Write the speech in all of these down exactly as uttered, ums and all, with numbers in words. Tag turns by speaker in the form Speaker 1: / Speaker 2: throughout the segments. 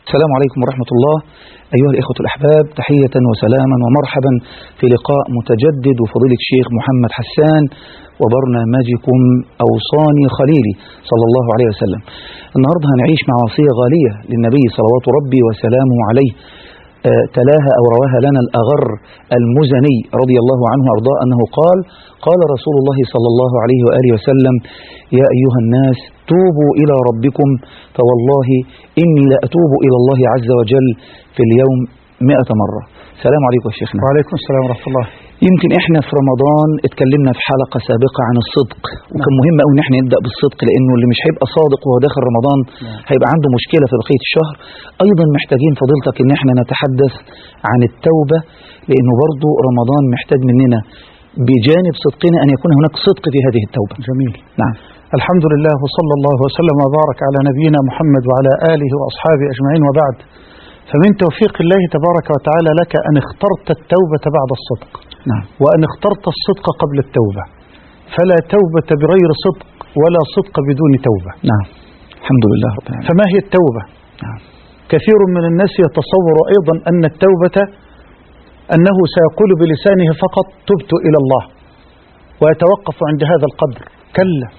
Speaker 1: السلام عليكم ورحمة الله. أيها الإخوة الأحباب، تحية وسلاما ومرحبا في لقاء متجدد وفضيلة الشيخ محمد حسان وبرنامجكم أوصاني خليلي صلى الله عليه وسلم. النهاردة هنعيش مع وصية غالية للنبي صلوات ربي وسلامه عليه، آه تلاها أو رواها لنا الأغر المزني رضي الله عنه وأرضاه أنه قال قال رسول الله صلى الله عليه وآله وسلم: يا أيها الناس توبوا إلى ربكم فوالله إني لأتوب إلى الله عز وجل في اليوم مئة مرة. السلام عليكم يا شيخنا.
Speaker 2: وعليكم السلام ورحمة الله.
Speaker 1: يمكن احنا في رمضان اتكلمنا في حلقة سابقة عن الصدق، وكان مهم قوي ان احنا نبدأ بالصدق، لانه اللي مش هيبقى صادق وهو داخل رمضان هيبقى عنده مشكلة في بقية الشهر. ايضا محتاجين فضيلتك ان احنا نتحدث عن التوبة، لانه برضو رمضان محتاج مننا بجانب صدقنا ان يكون هناك صدق في هذه التوبة.
Speaker 2: جميل.
Speaker 1: نعم.
Speaker 2: الحمد لله، وصلى الله وسلم وبارك على نبينا محمد وعلى آله وأصحابه أجمعين، وبعد. فمن توفيق الله تبارك وتعالى لك أن اخترت التوبة بعد الصدق.
Speaker 1: نعم.
Speaker 2: وأن اخترت الصدق قبل التوبة، فلا توبة بغير صدق ولا صدق بدون توبة.
Speaker 1: نعم. الحمد لله رب العالمين.
Speaker 2: فما هي التوبة؟
Speaker 1: نعم.
Speaker 2: كثير من الناس يتصور أيضا أن التوبة أنه سيقول بلسانه فقط تبت إلى الله ويتوقف عند هذا القدر. كلا،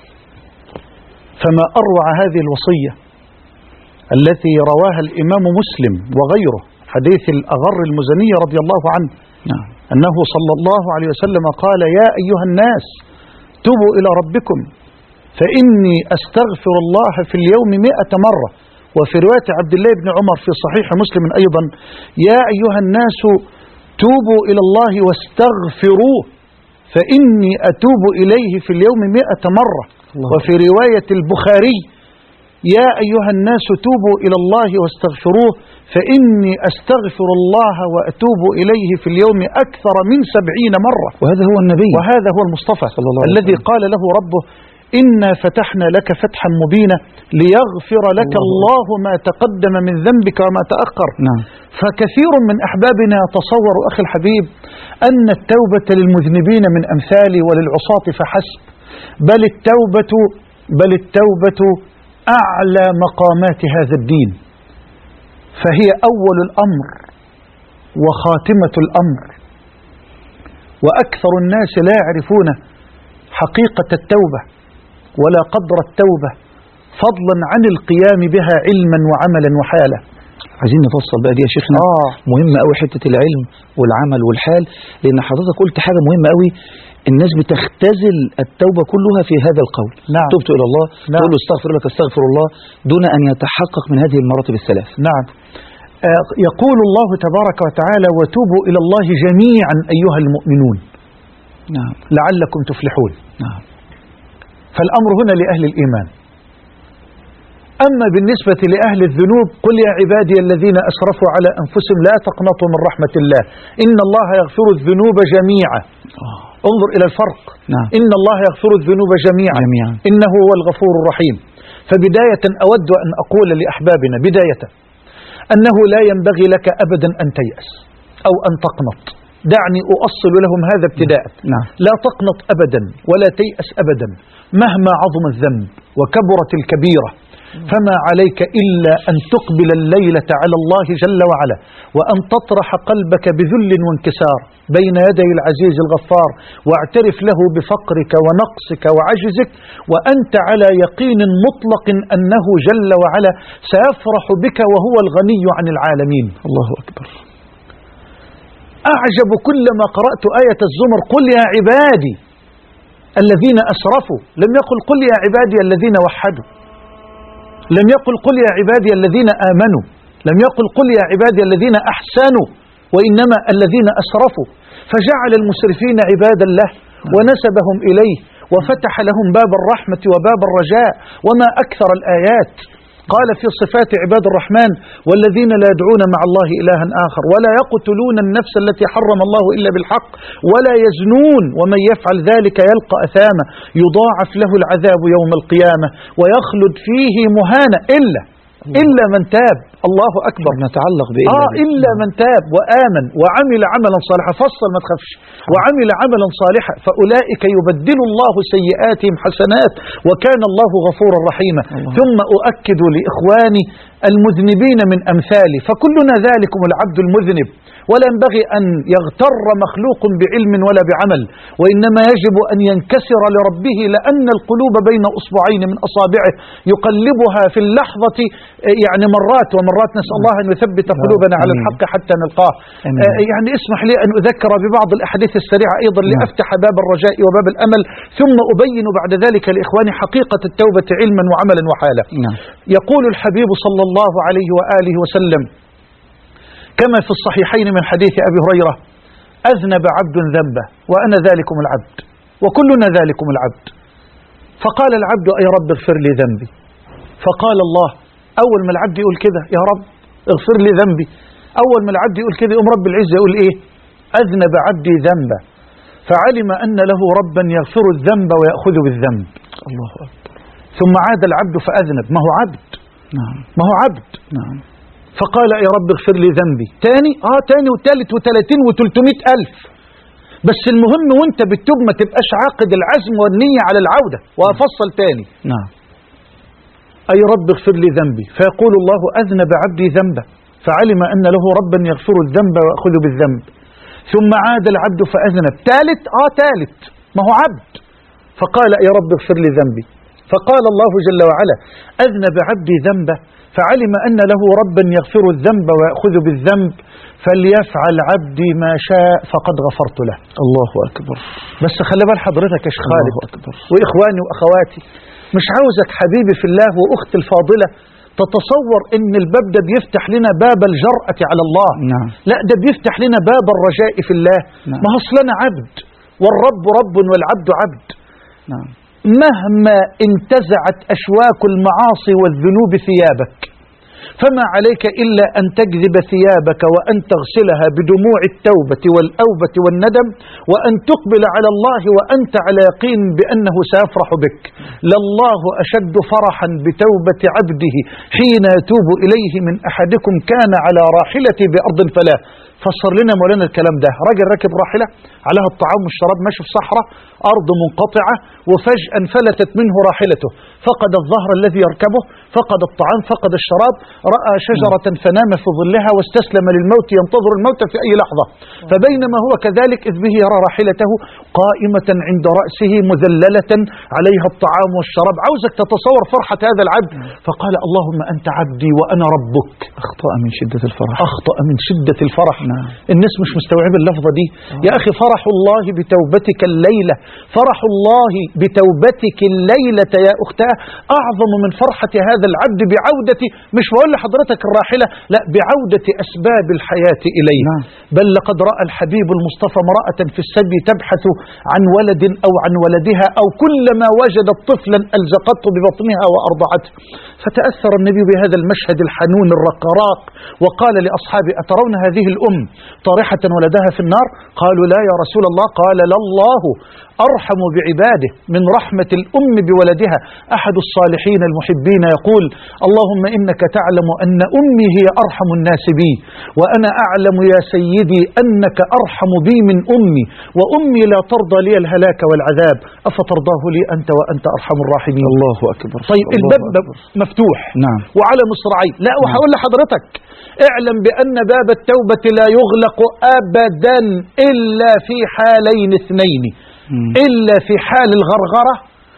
Speaker 2: فما أروع هذه الوصية التي رواها الإمام مسلم وغيره، حديث الأغر المزني رضي الله عنه.
Speaker 1: نعم.
Speaker 2: أنه صلى الله عليه وسلم قال: يا أيها الناس توبوا إلى ربكم فإني أستغفر الله في اليوم مئة مرة. وفي رواية عبد الله بن عمر في صحيح مسلم أيضا: يا أيها الناس توبوا إلى الله واستغفروه فإني أتوب إليه في اليوم مئة مرة. الله. وفي رواية البخاري: يا أيها الناس توبوا إلى الله واستغفروه فإني أستغفر الله وأتوب إليه في اليوم أكثر من سبعين مرة.
Speaker 1: وهذا هو النبي،
Speaker 2: وهذا هو المصطفى
Speaker 1: صلى الله عليه
Speaker 2: الذي
Speaker 1: وسلم.
Speaker 2: قال له ربه: إنا فتحنا لك فتحا مبينا ليغفر لك الله, الله ما تقدم من ذنبك وما تأخر.
Speaker 1: نعم.
Speaker 2: فكثير من أحبابنا يتصور أخي الحبيب أن التوبة للمذنبين من أمثالي وللعصاة فحسب، بل التوبة بل التوبة أعلى مقامات هذا الدين، فهي أول الأمر وخاتمة الأمر. وأكثر الناس لا يعرفون حقيقة التوبة ولا قدر التوبة، فضلا عن القيام بها علما وعملا وحالا.
Speaker 1: عايزين نفصل بقى دي يا شيخنا.
Speaker 2: آه.
Speaker 1: مهمة قوي حتة العلم والعمل والحال، لأن حضرتك قلت حاجة مهمة قوي، الناس بتختزل التوبة كلها في هذا القول.
Speaker 2: نعم.
Speaker 1: تبت إلى الله. نعم. تقول له استغفر لك استغفر الله دون أن يتحقق من هذه المراتب الثلاث.
Speaker 2: نعم. آه يقول الله تبارك وتعالى: وتوبوا إلى الله جميعا أيها المؤمنون
Speaker 1: نعم
Speaker 2: لعلكم تفلحون.
Speaker 1: نعم.
Speaker 2: فالأمر هنا لأهل الإيمان. أما بالنسبة لأهل الذنوب: قل يا عبادي الذين أسرفوا على أنفسهم لا تقنطوا من رحمة الله إن الله يغفر الذنوب جميعا.
Speaker 1: آه.
Speaker 2: انظر إلى الفرق.
Speaker 1: نعم.
Speaker 2: إن الله يغفر الذنوب جميعا,
Speaker 1: جميعا.
Speaker 2: إنه هو الغفور الرحيم. فبداية أود أن أقول لأحبابنا بداية أنه لا ينبغي لك أبدا أن تيأس أو أن تقنط. دعني أؤصل لهم هذا ابتداء.
Speaker 1: نعم.
Speaker 2: لا تقنط أبدا ولا تيأس أبدا مهما عظم الذنب وكبرت الكبيرة، فما عليك إلا أن تقبل الليلة على الله جل وعلا، وأن تطرح قلبك بذل وانكسار بين يدي العزيز الغفار، واعترف له بفقرك ونقصك وعجزك، وأنت على يقين مطلق أنه جل وعلا سيفرح بك وهو الغني عن العالمين.
Speaker 1: الله أكبر.
Speaker 2: أعجب كلما قرأت آية الزمر: قل يا عبادي الذين أسرفوا. لم يقل قل يا عبادي الذين وحدوا، لم يقل قل يا عبادي الذين آمنوا، لم يقل قل يا عبادي الذين أحسنوا، وإنما الذين أسرفوا. فجعل المسرفين عبادا له ونسبهم إليه وفتح لهم باب الرحمة وباب الرجاء. وما أكثر الآيات. قال في صفات عباد الرحمن: والذين لا يدعون مع الله إلها آخر ولا يقتلون النفس التي حرم الله إلا بالحق ولا يزنون ومن يفعل ذلك يلقى أثاما يضاعف له العذاب يوم القيامة ويخلد فيه مهانا إلا إلا من تاب الله أكبر.
Speaker 1: نتعلق بإلا
Speaker 2: آه إلا من تاب وآمن وعمل عملا صالحا، فصل ما تخافش، وعمل عملا صالحا فأولئك يبدل الله سيئاتهم حسنات وكان الله غفورا رحيما. الله. ثم أؤكد لإخواني المذنبين من أمثالي فكلنا ذلكم العبد المذنب، ولا ينبغي أن يغتر مخلوق بعلم ولا بعمل، وإنما يجب أن ينكسر لربه، لأن القلوب بين أصبعين من أصابعه يقلبها في اللحظة يعني مرات ومرات، نسأل الله أن يثبت قلوبنا على الحق حتى نلقاه. يعني اسمح لي أن أذكر ببعض الأحاديث السريعة أيضا لأفتح باب الرجاء وباب الأمل، ثم أبين بعد ذلك لإخواني حقيقة التوبة علما وعملا وحالا. يقول الحبيب صلى الله عليه وآله وسلم كما في الصحيحين من حديث أبي هريرة: أذنب عبد ذنبه وأنا ذلكم العبد وكلنا ذلكم العبد، فقال العبد: أي رب اغفر لي ذنبي. فقال الله: أول ما العبد يقول كده يا رب اغفر لي ذنبي، أول ما العبد يقول كده يقوم رب العزة يقول إيه؟ أذنب عبدي ذنبه فعلم أن له ربا يغفر الذنب ويأخذ بالذنب. الله أكبر. ثم عاد العبد فأذنب، ما هو عبد. نعم. ما هو عبد. نعم. فقال: يا رب اغفر لي ذنبي. تاني اه تاني وتالت وتلاتين وتلتمائة ألف. بس المهم وانت بتتوب ما تبقاش عاقد العزم والنية على العودة. وأفصل تاني. نعم. أي رب اغفر لي ذنبي، فيقول الله: أذنب عبدي ذنبه فعلم أن له ربا يغفر الذنب ويأخذ بالذنب. ثم عاد العبد فأذنب. تالت اه تالت ما هو عبد. فقال: يا رب اغفر لي ذنبي. فقال الله جل وعلا: أذنب عبدي ذنبه فعلم أن له ربا يغفر الذنب ويأخذ بالذنب فليفعل عبدي ما شاء فقد غفرت له. الله أكبر. بس خلي بال حضرتك يا شيخ خالد وإخواني وأخواتي، مش عاوزك حبيبي في الله وأختي الفاضلة تتصور إن الباب ده بيفتح لنا باب الجرأة على الله. نعم. لا، ده بيفتح لنا باب الرجاء في الله. نعم. ما أصلنا عبد والرب رب والعبد عبد. نعم. مهما انتزعت أشواك المعاصي والذنوب ثيابك فما عليك إلا أن تجذب ثيابك وأن تغسلها بدموع التوبة والأوبة والندم، وأن تقبل على الله وأنت على يقين بأنه سيفرح بك. لله أشد فرحا بتوبة عبده حين يتوب إليه من أحدكم كان على راحلته بأرض فلاة. فسر لنا مولانا الكلام ده. راجل راكب راحلة عليها الطعام والشراب، ماشي في صحراء أرض منقطعة، وفجأة انفلتت منه راحلته، فقد الظهر الذي يركبه، فقد الطعام، فقد الشراب، رأى شجرة فنام في ظلها واستسلم للموت ينتظر الموت في أي لحظة. فبينما هو كذلك إذ به يرى راحلته قائمة عند رأسه مذللة عليها الطعام والشراب. عاوزك تتصور فرحة هذا العبد. فقال: اللهم أنت عبدي وأنا ربك. أخطأ من شدة الفرح. أخطأ من شدة الفرح. نعم. الناس مش مستوعبة اللفظة دي. آه. يا أخي فرح الله بتوبتك الليلة، فرح الله بتوبتك الليلة يا أختاه أعظم من فرحة هذا العبد بعودة، مش بقول لحضرتك الراحلة، لا، بعودة أسباب الحياة إليه. نعم. بل لقد رأى الحبيب المصطفى امرأة في السبي تبحث عن ولد أو عن ولدها، أو كلما وجدت طفلا ألزقته ببطنها وأرضعته. فتأثر النبي بهذا المشهد الحنون الرقراق وقال لأصحابه: أترون هذه الأم طارحة ولدها في النار؟ قالوا: لا يا رسول الله. قال: لله أرحم بعباده من رحمة الأم بولدها. أحد الصالحين المحبين يقول: اللهم إنك تعلم أن أمي هي أرحم الناس بي، وأنا أعلم يا سيدي أنك أرحم بي من أمي، وأمي لا ترضى لي الهلاك والعذاب، أفترضاه لي أنت وأنت أرحم الراحمين. الله أكبر. طيب الله الباب أكبر. مفتوح. نعم. وعلى مصراعين. لا، وهقول لحضرتك اعلم بأن باب التوبة لا يغلق أبدا إلا في حالين اثنين، إلا في حال الغرغرة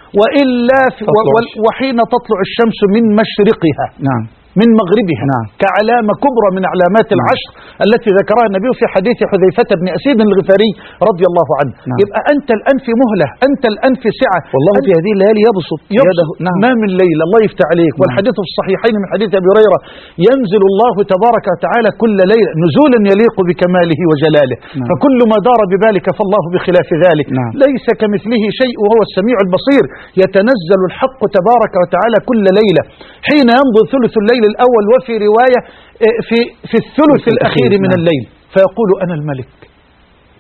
Speaker 2: وإلا في وحين تطلع الشمس من مشرقها. نعم. من مغربها. نعم. كعلامة كبرى من علامات نعم. العشر التي ذكرها النبي في حديث حذيفة بن أسيد الغفاري رضي الله عنه. نعم. يبقى أنت الآن في مهلة، أنت الآن في سعة. والله في هذه الليالي يبسط يده. نعم. ما من ليلة الله يفتح عليك. نعم. والحديث في الصحيحين من حديث أبي هريرة: ينزل الله تبارك وتعالى كل ليلة نزولا يليق بكماله وجلاله. نعم. فكل ما دار ببالك فالله بخلاف ذلك. نعم. ليس كمثله شيء وهو السميع البصير. يتنزل الحق تبارك وتعالى كل ليلة حين يمضي ثلث الليل الأول، وفي رواية في في الثلث الأخير من الليل، فيقول: أنا الملك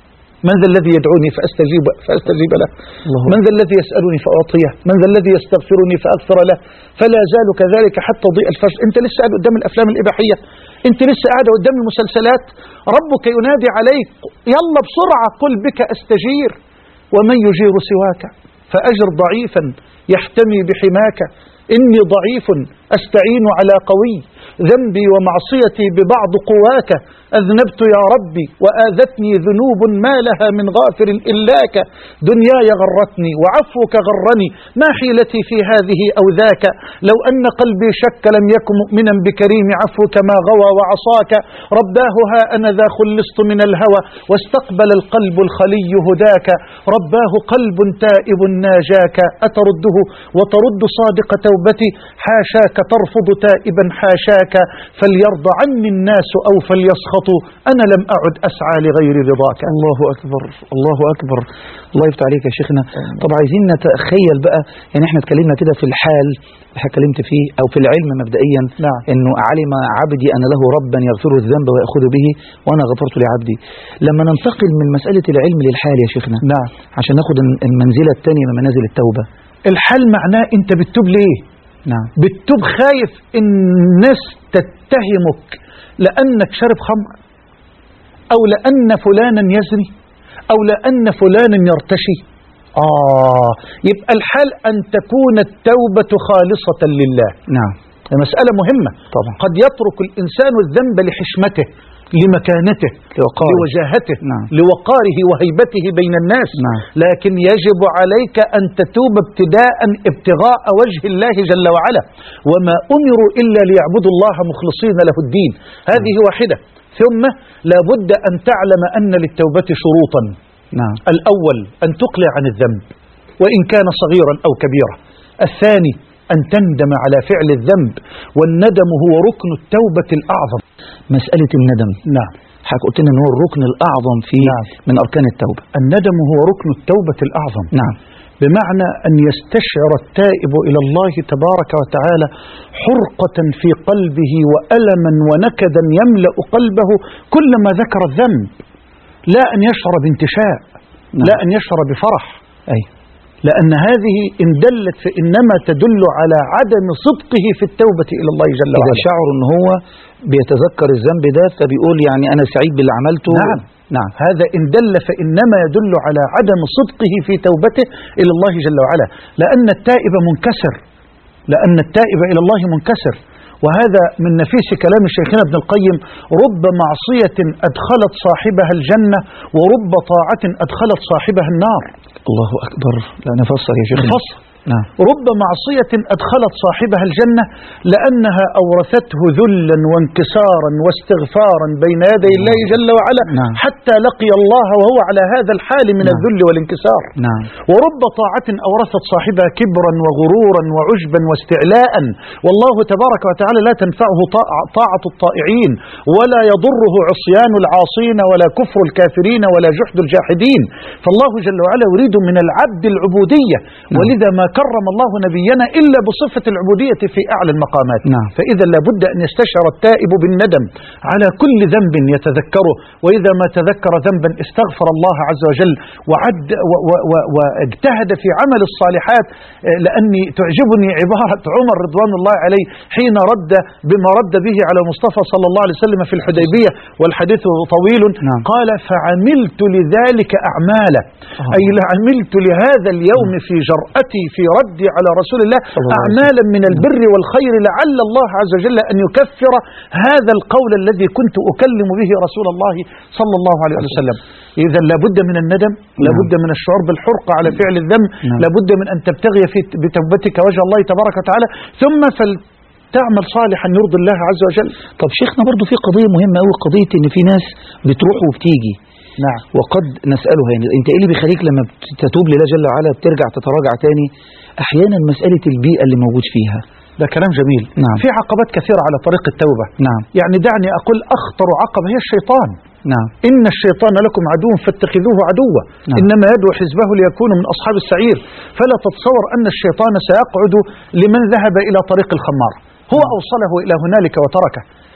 Speaker 2: من ذا الذي يدعوني فأستجيب, فأستجيب له؟
Speaker 1: الله.
Speaker 2: من ذا الذي يسألني فأعطيه؟ من ذا الذي يستغفرني فأغفر له؟ فلا زال كذلك حتى ضيء الفجر. أنت لسه قاعد قدام الأفلام الإباحية، أنت لسه قاعد قدام المسلسلات. ربك ينادي عليك، يلا بسرعة قل بك أستجير ومن يجير سواك، فأجر ضعيفا يحتمي بحماك. إني ضعيف أستعين على قوي، ذنبي ومعصيتي ببعض قواك. أذنبت يا ربي وآذتني ذنوب ما لها من غافر إلاك. دنياي غرتني وعفوك غرني، ما حيلتي في هذه أو ذاك. لو أن قلبي شك لم يكن مؤمنا بكريم عفوك ما غوى وعصاك. رباه ها أنا ذا خلصت من الهوى، واستقبل القلب الخلي هداك. رباه قلب تائب ناجاك، أترده وترد صادق توبتي. حاشاك ترفض تائبا حاشاك، فليرضى عني الناس أو فليسخطوا، أنا لم أعد أسعى لغير رضاك.
Speaker 1: الله أكبر، الله أكبر، الله يفتح عليك يا شيخنا. طب عايزين نتخيل بقى، يعني احنا اتكلمنا كده في الحال اللي اتكلمت فيه أو في العلم مبدئيا،
Speaker 2: نعم.
Speaker 1: إنه علم عبدي أن له ربا يغفر الذنب ويأخذ به وأنا غفرت لعبدي. لما ننتقل من مسألة العلم للحال يا شيخنا،
Speaker 2: نعم،
Speaker 1: عشان ناخد المنزلة الثانية من منازل التوبة.
Speaker 2: الحال معناه أنت بتتوب ليه؟
Speaker 1: نعم.
Speaker 2: بتتوب خايف الناس تتهمك لأنك شرب خمر، أو لأن فلانا يزني، أو لأن فلانا يرتشي. آه يبقى الحال أن تكون التوبة خالصة لله.
Speaker 1: نعم،
Speaker 2: مسألة مهمة
Speaker 1: طبعا.
Speaker 2: قد يترك الإنسان الذنب لحشمته، لمكانته،
Speaker 1: لوقاره.
Speaker 2: لوجاهته،
Speaker 1: نعم.
Speaker 2: لوقاره وهيبته بين الناس.
Speaker 1: نعم.
Speaker 2: لكن يجب عليك أن تتوب ابتداء ابتغاء وجه الله جل وعلا، وما أمروا إلا ليعبدوا الله مخلصين له الدين. هذه واحدة. ثم لابد أن تعلم أن للتوبة شروطا.
Speaker 1: نعم.
Speaker 2: الأول أن تقلع عن الذنب وإن كان صغيرا أو كبيرا. الثاني أن تندم على فعل الذنب، والندم هو ركن التوبة الأعظم.
Speaker 1: مسألة الندم،
Speaker 2: نعم،
Speaker 1: حضرتك قلت لنا أنه هو الركن الأعظم في
Speaker 2: نعم.
Speaker 1: من أركان التوبة.
Speaker 2: الندم هو ركن التوبة الأعظم.
Speaker 1: نعم.
Speaker 2: بمعنى أن يستشعر التائب إلى الله تبارك وتعالى حرقة في قلبه وألما ونكدا يملأ قلبه كلما ذكر الذنب، لا أن يشعر بانتشاء. نعم. لا أن يشعر بفرح.
Speaker 1: أي.
Speaker 2: لأن هذه إن دلت فإنما تدل على عدم صدقه في التوبة إلى الله جل وعلا.
Speaker 1: إذا شعر أنه هو بيتذكر الذنب ده فبيقول يعني أنا سعيد باللي عملته.
Speaker 2: نعم.
Speaker 1: نعم.
Speaker 2: هذا إن دل فإنما يدل على عدم صدقه في توبته إلى الله جل وعلا، لأن التائب منكسر، لأن التائب إلى الله منكسر. وهذا من نفيس كلام شيخنا ابن القيم: رب معصية أدخلت صاحبها الجنة، ورب طاعة أدخلت صاحبها النار.
Speaker 1: الله أكبر. لا نفسر يا شيخ.
Speaker 2: نفسر.
Speaker 1: نعم.
Speaker 2: رب معصية أدخلت صاحبها الجنة لأنها أورثته ذلا وانكسارا واستغفارا بين يدي الله جل وعلا.
Speaker 1: نعم.
Speaker 2: حتى لقي الله وهو على هذا الحال من
Speaker 1: نعم.
Speaker 2: الذل والانكسار.
Speaker 1: نعم.
Speaker 2: ورب طاعة أورثت صاحبها كبرا وغرورا وعجبا واستعلاء، والله تبارك وتعالى لا تنفعه طاعة الطائعين، ولا يضره عصيان العاصين، ولا كفر الكافرين، ولا جحد الجاحدين. فالله جل وعلا يريد من العبد العبودية. نعم. ولذا ما كرم الله نبينا إلا بصفة العبودية في أعلى المقامات.
Speaker 1: نعم.
Speaker 2: فإذا لابد أن يستشعر التائب بالندم على كل ذنب يتذكره، وإذا ما تذكر ذنبا استغفر الله عز وجل وعد واجتهد في عمل الصالحات. لأني تعجبني عبارة عمر رضوان الله عليه حين رد بما رد به على مصطفى صلى الله عليه وسلم في الحديبية، والحديث طويل. نعم. قال: فعملت لذلك أعمالا، أي عملت لهذا اليوم في جرأتي في ردي على رسول الله أعمالا من البر والخير، لعل الله عز وجل أن يكفر هذا القول الذي كنت أكلم به رسول الله صلى الله عليه وسلم. إذا لابد من الندم، لابد من الشعور بالحرقة على فعل الذنب، لابد من أن تبتغي في بتوبتك وجه الله تبارك وتعالى، ثم فلتعمل صالحا يرضي الله عز وجل.
Speaker 1: طب شيخنا برضو في قضية مهمة أوي، قضية إن في ناس بتروح وبتيجي.
Speaker 2: نعم.
Speaker 1: وقد نسأله يعني أنت إيه اللي بيخليك لما تتوب لله جل وعلا بترجع تتراجع تاني؟ أحيانا مسألة البيئة اللي موجود فيها.
Speaker 2: ده كلام جميل.
Speaker 1: نعم.
Speaker 2: في عقبات كثيرة على طريق التوبة.
Speaker 1: نعم.
Speaker 2: يعني دعني أقول أخطر عقبة هي الشيطان.
Speaker 1: نعم.
Speaker 2: إن الشيطان لكم عدو فاتخذوه عدوا. نعم. إنما يدعو حزبه ليكونوا من أصحاب السعير. فلا تتصور أن الشيطان سيقعد لمن ذهب إلى طريق الخمار، هو نعم. أوصله إلى هنالك وتركه.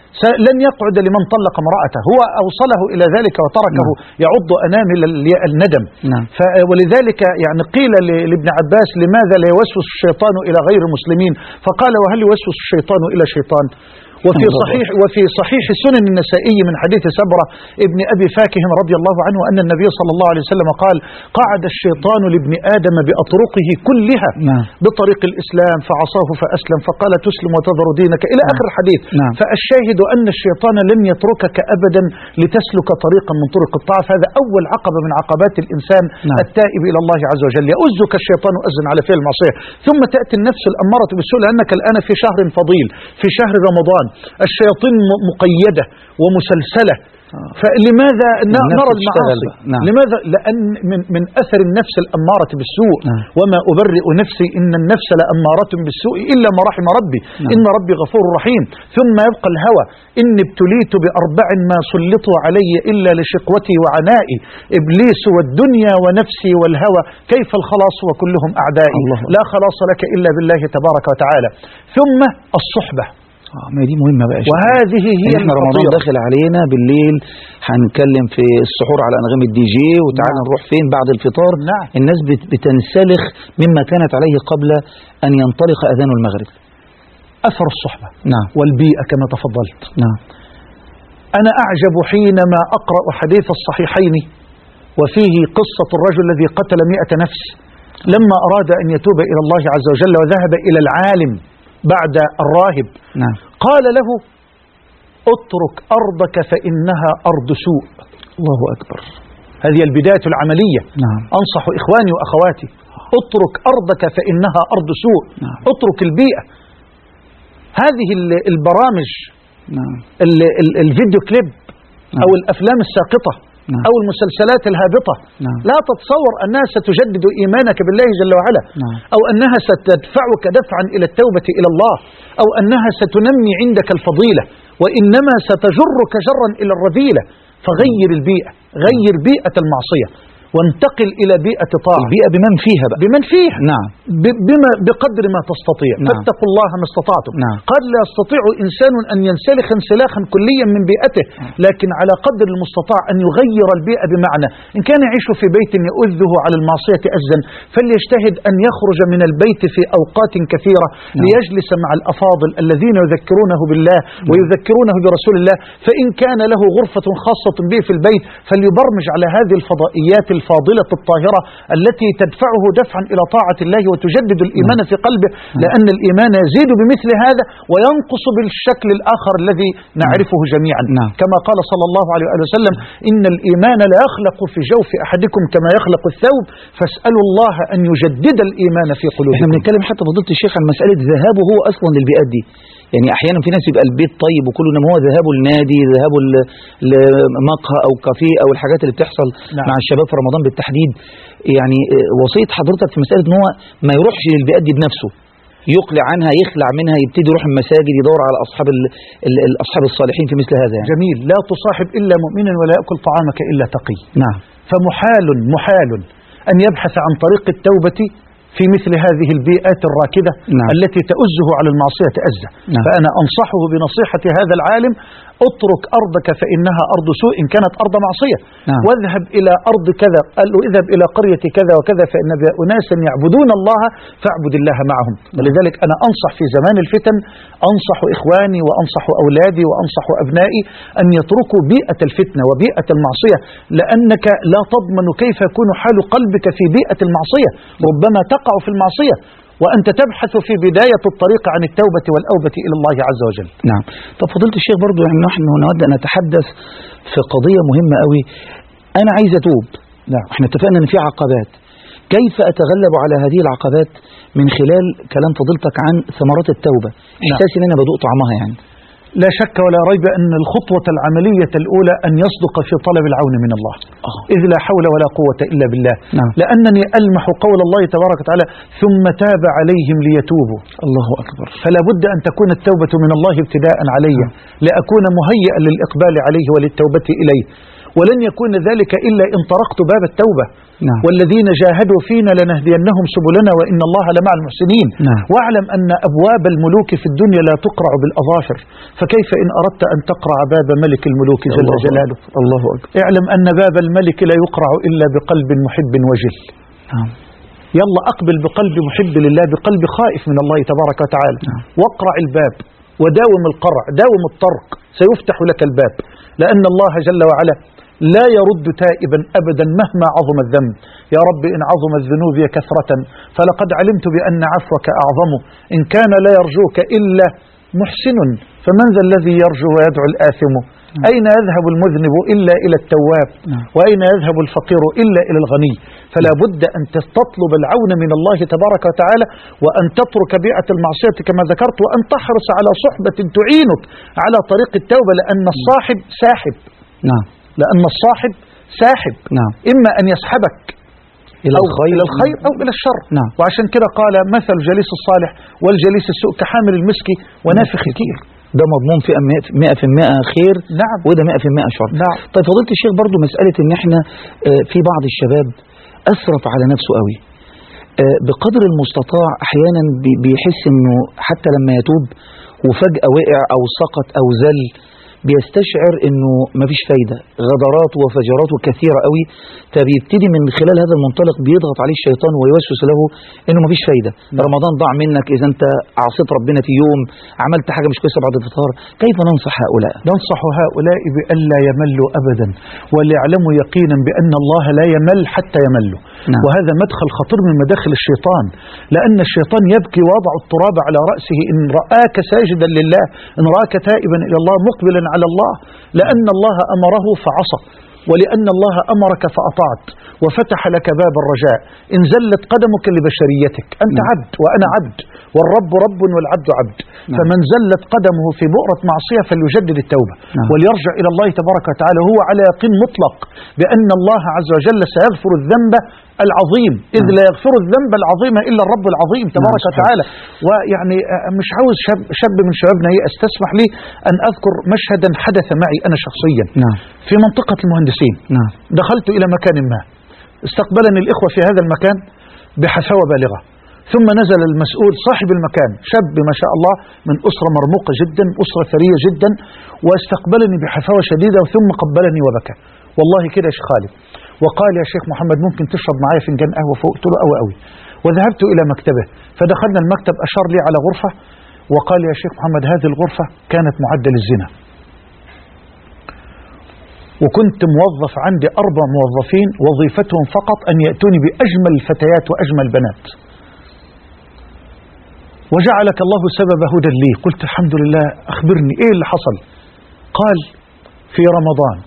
Speaker 2: لن يقعد لمن طلق امرأته، هو أوصله إلى ذلك وتركه
Speaker 1: نعم.
Speaker 2: يعض أنامل الندم.
Speaker 1: نعم.
Speaker 2: ولذلك يعني قيل لابن عباس لماذا لا يوسوس الشيطان إلى غير المسلمين؟ فقال وهل يوسوس الشيطان إلى شيطان؟ وفي صحيح وفي صحيح سنن النسائي من حديث سبرة ابن أبي فاكه رضي الله عنه أن النبي صلى الله عليه وسلم قال قعد الشيطان لابن آدم بأطرقه كلها
Speaker 1: نعم.
Speaker 2: بطريق الإسلام فعصاه فأسلم فقال تسلم وتذر دينك إلى
Speaker 1: نعم.
Speaker 2: آخر الحديث.
Speaker 1: نعم.
Speaker 2: فالشاهد أن الشيطان لن يتركك أبدا لتسلك طريقا من طرق الطاعة، هذا أول عقبة من عقبات الإنسان نعم. التائب إلى الله عز وجل. يؤزك الشيطان أزا على فعل المعصية، ثم تأتي النفس الأمارة بالسوء، لأنك الآن في شهر فضيل، في شهر رمضان، الشياطين مقيدة ومسلسلة، فلماذا نرى المعاصي؟
Speaker 1: نعم.
Speaker 2: لماذا؟ لأن من, من أثر النفس الأمارة بالسوء. نعم. وما أبرئ نفسي إن النفس لأمارة بالسوء إلا ما رحم ربي. نعم. إن ربي غفور رحيم. ثم يبقى الهوى، إن ابتليت بأربع ما سلطوا علي إلا لشقوتي وعنائي، إبليس والدنيا ونفسي والهوى، كيف الخلاص وكلهم أعدائي؟ الله. لا خلاص لك إلا بالله تبارك وتعالى. ثم الصحبة،
Speaker 1: اه ما دي مهمة بقى.
Speaker 2: وهذه هي
Speaker 1: احنا رمضان داخل علينا، بالليل هنتكلم في السحور على انغام الدي جي، وتعالى نعم. نروح فين بعد الفطار.
Speaker 2: نعم.
Speaker 1: الناس بتنسلخ مما كانت عليه قبل ان ينطلق اذان المغرب.
Speaker 2: اثر الصحبة
Speaker 1: نعم.
Speaker 2: والبيئة كما تفضلت.
Speaker 1: نعم.
Speaker 2: انا اعجب حينما اقرأ حديث الصحيحين وفيه قصة الرجل الذي قتل مئة نفس لما اراد ان يتوب الى الله عز وجل وذهب الى العالم بعد الراهب.
Speaker 1: نعم.
Speaker 2: قال له اترك أرضك فإنها أرض سوء.
Speaker 1: الله أكبر.
Speaker 2: هذه البداية العملية.
Speaker 1: نعم.
Speaker 2: أنصح إخواني وأخواتي، اترك أرضك فإنها أرض سوء.
Speaker 1: نعم.
Speaker 2: اترك البيئة. هذه البرامج،
Speaker 1: نعم.
Speaker 2: الفيديو كليب، نعم. أو الأفلام الساقطة، نعم. أو المسلسلات الهابطة،
Speaker 1: نعم.
Speaker 2: لا تتصور أنها ستجدد إيمانك بالله جل وعلا،
Speaker 1: نعم.
Speaker 2: أو أنها ستدفعك دفعا إلى التوبة إلى الله، أو أنها ستنمي عندك الفضيلة، وإنما ستجرك جرا إلى الرذيلة. فغير البيئة، غير بيئة المعصية وانتقل إلى بيئة طاعة.
Speaker 1: البيئة بمن فيها بقى.
Speaker 2: بمن فيها.
Speaker 1: نعم.
Speaker 2: بما بقدر ما تستطيع.
Speaker 1: نعم.
Speaker 2: فاتقوا الله ما استطعتم.
Speaker 1: نعم.
Speaker 2: قد لا يستطيع إنسان أن ينسلخ انسلاخا كليا من بيئته، لكن على قدر المستطاع أن يغير البيئة، بمعنى إن كان يعيش في بيت يؤذه على المعصية أزا فليجتهد أن يخرج من البيت في أوقات كثيرة. نعم. ليجلس مع الأفاضل الذين يذكرونه بالله. نعم. ويذكرونه برسول الله. فإن كان له غرفة خاصة به في البيت فليبرمج على هذه الفضائيات الفاضلة الطاهرة التي تدفعه دفعا إلى طاعة الله وتجدد الإيمان في قلبه، لأن الإيمان يزيد بمثل هذا وينقص بالشكل الآخر الذي نعرفه جميعا.
Speaker 1: نعم.
Speaker 2: كما قال صلى الله عليه وسلم إن الإيمان لا يخلق في جوف أحدكم كما يخلق الثوب فاسألوا الله أن يجدد الإيمان في قلوبكم.
Speaker 1: احنا بنتكلم حتى فضيلة الشيخ عن مسألة ذهابه هو أصلا للبيئات دي. يعني أحيانا في ناس يبقى البيت طيب وكله، إنما هو ذهابه لنادي، ذهابه لمقهى أو كافيه أو الحاجات اللي بتحصل. نعم. مع الشباب في رمضان بالتحديد. يعني وصية حضرتك في مسألة إن هو ما يروحش للبيئات دي بنفسه، يقلع عنها، يخلع منها، يبتدي يروح المساجد، يدور على أصحاب الأصحاب الصالحين في مثل هذا. يعني
Speaker 2: جميل. لا تصاحب إلا مؤمنا ولا يأكل طعامك إلا تقي.
Speaker 1: نعم.
Speaker 2: فمحال محال أن يبحث عن طريق التوبة في مثل هذه البيئات الراكدة. نعم. التي تؤزه على المعصية أزة. نعم. فأنا أنصحه بنصيحة هذا العالم اترك أرضك فإنها أرض سوء إن كانت أرض معصية. نعم. واذهب إلى أرض كذا، قال له اذهب إلى قرية كذا وكذا فإن أناسا يعبدون الله فاعبد الله معهم. نعم. ولذلك أنا أنصح في زمان الفتن، أنصح إخواني وأنصح أولادي وأنصح أبنائي أن يتركوا بيئة الفتنة وبيئة المعصية، لأنك لا تضمن كيف يكون حال قلبك في بيئة المعصية. ربما تقع في المعصية وأنت تبحث في بداية الطريق عن التوبة والأوبة إلى الله عز وجل.
Speaker 1: نعم. طب فضيلة الشيخ برضو يعني نحن نود أن نتحدث في قضية مهمة قوي. أنا عايز أتوب. نعم. احنا اتفقنا أن في عقبات. كيف أتغلب على هذه العقبات من خلال كلام فضيلتك عن ثمرات التوبة؟ إحساسي أن أنا بدوق طعمها يعني.
Speaker 2: لا شك ولا ريب أن الخطوة العملية الأولى أن يصدق في طلب العون من الله. أوه. إذ لا حول ولا قوة إلا بالله. نعم. لأنني ألمح قول الله تبارك وتعالى ثم تاب عليهم ليتوبوا.
Speaker 1: الله أكبر.
Speaker 2: فلا بد أن تكون التوبة من الله ابتداء علي. نعم. لأكون مهيئا للإقبال عليه وللتوبة إليه. ولن يكون ذلك إلا إن طرقت باب التوبة.
Speaker 1: نعم.
Speaker 2: والذين جاهدوا فينا لنهدينهم سبلنا وإن الله لمع المحسنين.
Speaker 1: نعم.
Speaker 2: واعلم أن أبواب الملوك في الدنيا لا تقرع بالأظافر، فكيف إن أردت أن تقرع باب ملك الملوك جل
Speaker 1: الله
Speaker 2: جلاله.
Speaker 1: أكبر. الله أكبر.
Speaker 2: اعلم أن باب الملك لا يقرع إلا بقلب محب وجل.
Speaker 1: نعم.
Speaker 2: يلا أقبل بقلب محب لله، بقلب خائف من الله تبارك وتعالى.
Speaker 1: نعم.
Speaker 2: واقرع الباب وداوم القرع، داوم الطرق، سيفتح لك الباب، لأن الله جل وعلا لا يرد تائبا أبدا مهما عظم الذنب. يا رب إن عظم الذنوب كثرة فلقد علمت بأن عفوك أعظم، إن كان لا يرجوك إلا محسن فمن ذا الذي يرجو ويدعو الآثم. أين يذهب المذنب إلا إلى التواب، وأين يذهب الفقير إلا إلى الغني. فلا بد أن تطلب العون من الله تبارك وتعالى، وأن تترك بيئة المعصية كما ذكرت، وأن تحرص على صحبة تعينك على طريق التوبة، لأن الصاحب ساحب.
Speaker 1: نعم.
Speaker 2: لأن الصاحب ساحب.
Speaker 1: نعم.
Speaker 2: إما أن يسحبك
Speaker 1: إلى
Speaker 2: أو
Speaker 1: الخير,
Speaker 2: إلى الخير أو إلى الشر.
Speaker 1: نعم.
Speaker 2: وعشان كده قال مثل الجليس الصالح والجليس السوء كحامل المسك ونافخ الكير.
Speaker 1: ده مضمون في مئة في المئة خير.
Speaker 2: نعم.
Speaker 1: وده مئة في المئة شر.
Speaker 2: نعم.
Speaker 1: طيب فضيلة الشيخ، برضو مسألة إن إحنا في بعض الشباب أسرف على نفسه قوي بقدر المستطاع، أحيانا بيحس إنه حتى لما يتوب وفجأة وقع أو سقط أو زل بيستشعر انه مفيش فايدة، غدرات وفجرات كثيرة قوي، فبيبتدي من خلال هذا المنطلق بيضغط عليه الشيطان ويوسوس له انه مفيش فايدة. م. رمضان ضاع منك اذا انت عصيت ربنا في يوم، عملت حاجة مش كويسة بعد الفطار. كيف ننصح هؤلاء؟
Speaker 2: ننصح هؤلاء بألا يملوا ابدا، وليعلموا يقينا بأن الله لا يمل حتى يملوا.
Speaker 1: نعم.
Speaker 2: وهذا مدخل خطير من مداخل الشيطان، لأن الشيطان يبكي وضع التراب على رأسه إن رآك ساجدا لله، إن رآك تائبا إلى الله مقبلا على الله، لأن الله أمره فعصى، ولأن الله أمرك فأطعت وفتح لك باب الرجاء. إن زلت قدمك لبشريتك، أنت
Speaker 1: نعم.
Speaker 2: عبد وأنا عبد، والرب رب والعبد عبد.
Speaker 1: نعم.
Speaker 2: فمن زلت قدمه في بؤرة معصية فليجدد التوبة.
Speaker 1: نعم.
Speaker 2: وليرجع إلى الله تبارك وتعالى، هو على يقين مطلق بأن الله عز وجل سيغفر الذنب العظيم، إذ
Speaker 1: نعم.
Speaker 2: لا يغفر الذنب العظيم إلا الرب العظيم تبارك
Speaker 1: نعم.
Speaker 2: وتعالى. ويعني مش عاوز شاب, شاب من شبابنا يأس. تسمح لي أن أذكر مشهدا حدث معي أنا شخصيا.
Speaker 1: نعم.
Speaker 2: في منطقة المهندسين.
Speaker 1: نعم.
Speaker 2: دخلت إلى مكان ما، استقبلني الإخوة في هذا المكان بحفاوة بالغة، ثم نزل المسؤول صاحب المكان، شاب ما شاء الله من أسرة مرموقة جدا، أسرة ثرية جدا، واستقبلني بحفاوة شديدة ثم قبلني وبكى والله كده يا شيخ خالد، وقال يا شيخ محمد ممكن تشرب معايا فنجان قهوة فوق؟ قلت له أوي أوي. وذهبت إلى مكتبه، فدخلنا المكتب، أشار لي على غرفة وقال يا شيخ محمد هذه الغرفة كانت معدة للزنا، وكنت موظف عندي أربع موظفين وظيفتهم فقط أن يأتوني بأجمل الفتيات وأجمل البنات، وجعلك الله سبب هدى لي. قلت الحمد لله، أخبرني إيه اللي حصل؟ قال في رمضان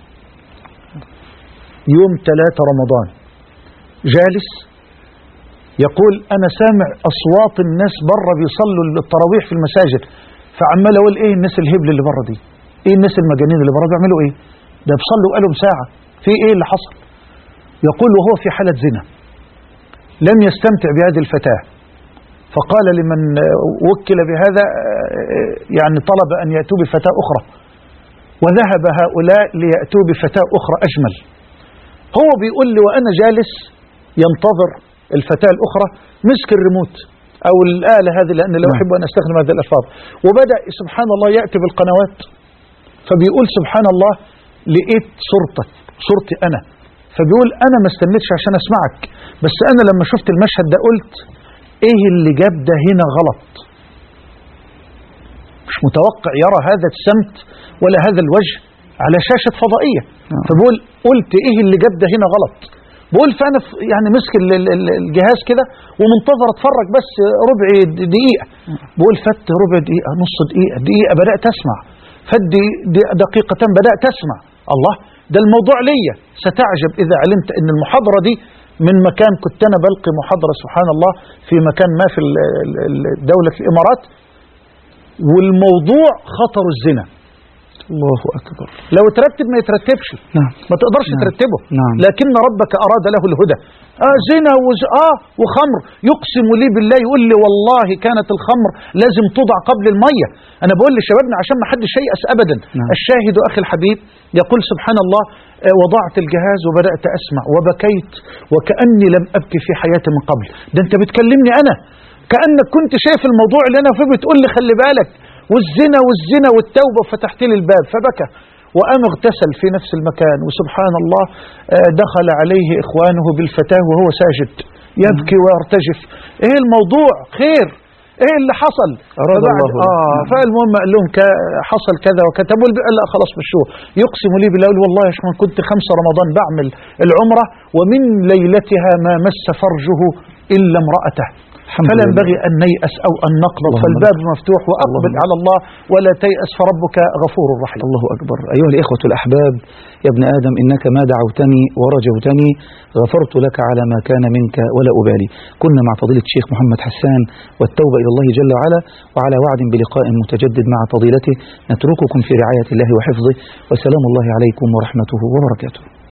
Speaker 2: يوم ثلاثة رمضان جالس يقول أنا سامع أصوات الناس برا بيصلوا التراويح في المساجد، فعمال أقول إيه الناس الهبل اللي برا دي، إيه الناس المجانين اللي برا بيعملوا إيه؟ ده بيصلوا قالهم ساعة، في إيه اللي حصل؟ يقول وهو في حالة زنا لم يستمتع بهذه الفتاة، فقال لمن وكل بهذا يعني طلب أن يأتوا بفتاة أخرى، وذهب هؤلاء ليأتوا بفتاة أخرى أجمل. هو بيقول لي وأنا جالس ينتظر الفتاة الأخرى مسك الريموت أو الآلة هذه، لأن لا أحب أن أستخدم هذه الألفاظ، وبدأ سبحان الله يأتي بالقنوات، فبيقول سبحان الله لقيت صورتك صورتي أنا، فبيقول أنا ما استنيتش عشان أسمعك، بس أنا لما شفت المشهد ده قلت إيه اللي جاب ده هنا غلط، مش متوقع يرى هذا السمت ولا هذا الوجه على شاشة فضائية. فبقول قلت إيه اللي جاب ده هنا غلط، بقول فأنا يعني مسك الجهاز كده ومنتظر أتفرج بس ربع دقيقة، بقول فت ربع دقيقة، نص دقيقة، دقيقة، بدأت أسمع، فت دقيقتين بدأت أسمع، الله ده الموضوع ليا. ستعجب إذا علمت أن المحاضرة دي من مكان كنت أنا بلقي محاضرة سبحان الله في مكان ما في دولة الإمارات، والموضوع خطر الزنا،
Speaker 1: الله أكبر.
Speaker 2: لو ترتب ما يترتبش.
Speaker 1: نعم.
Speaker 2: ما تقدرش
Speaker 1: نعم.
Speaker 2: ترتبه.
Speaker 1: نعم.
Speaker 2: لكن ربك أراد له الهدى. آه زنا وز... آه وخمر، يقسم لي بالله، يقول لي والله كانت الخمر لازم توضع قبل المية. أنا بقول لشبابنا عشان ما حدش ييأس أبدا.
Speaker 1: نعم.
Speaker 2: الشاهد أخي الحبيب يقول سبحان الله، آه وضعت الجهاز وبدأت أسمع وبكيت وكأني لم أبكي في حياتي من قبل. ده أنت بتكلمني أنا، كأنك كنت شايف الموضوع اللي أنا فيه، بتقول لي خلي بالك والزنا والزنا والتوبة، فتحت لي الباب فبكى وقام اغتسل في نفس المكان. وسبحان الله دخل عليه إخوانه بالفتاة وهو ساجد يبكي ويرتجف. ايه الموضوع؟ خير، ايه اللي حصل؟
Speaker 1: أراد الله.
Speaker 2: آه فالمهم قال لهم حصل كذا وكذا. قال لا خلاص مشوه. يقسم لي بالله والله يا شيخ كنت خمسة رمضان بعمل العمرة ومن ليلتها ما مس فرجه إلا امرأته، فلا ينبغي أن نيأس أو أن نقنط، فالباب مفتوح وأقبل على الله ولا تيأس فربك غفور رحيم.
Speaker 1: الله أكبر. أيها الإخوة الأحباب، يا ابن آدم إنك ما دعوتني ورجوتني غفرت لك على ما كان منك ولا أبالي. كنا مع فضيلة الشيخ محمد حسان والتوبة إلى الله جل وعلا، وعلى وعد بلقاء متجدد مع فضيلته. نترككم في رعاية الله وحفظه، وسلام الله عليكم ورحمته وبركاته.